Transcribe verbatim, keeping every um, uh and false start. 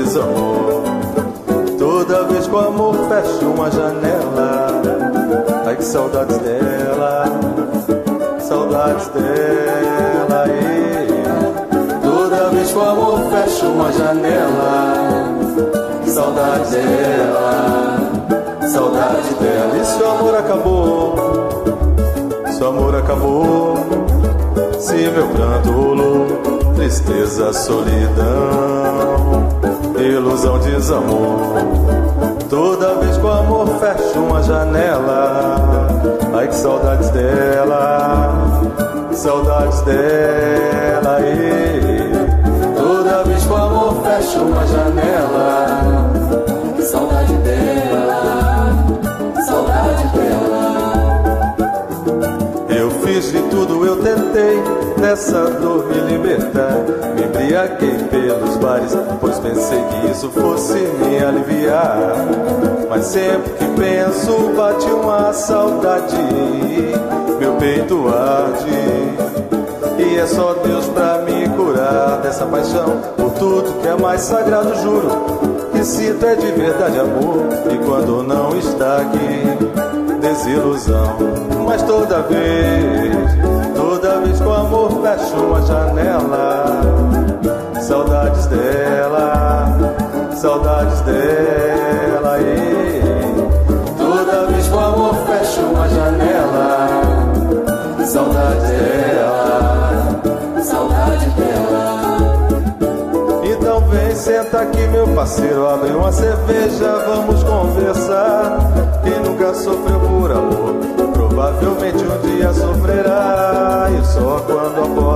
desamor. Toda vez que o amor fecha uma janela, ai que saudades dela, saudades dela. E toda vez que o amor fecha uma janela, saudades dela, saudades dela. E se o amor acabou, se o amor acabou, se meu pranto rolou, tristeza, solidão, ilusão, desamor. Toda vez que o amor fecha uma janela, ai que saudades dela, saudades dela. E toda vez que o amor fecha uma janela, que saudade dela, saudade dela. Eu fiz de tudo, eu tentei dessa dor me libertar. Me embriaguei pelos bares, pois pensei que isso fosse me aliviar. Mas sempre que penso bate uma saudade, meu peito arde. E é só Deus pra me curar dessa paixão por tudo que é mais sagrado, juro. Que sinto é de verdade amor, e quando não está aqui, desilusão. Mas toda vez, toda vez que o amor fecha uma janela, saudades dela, saudades dela. E toda vez que o amor fecha uma janela, saudades dela, saudades dela. Então vem, senta aqui meu parceiro, abre uma cerveja, vamos conversar. Quem nunca sofreu por amor, provavelmente um dia sofrerá. E só quando a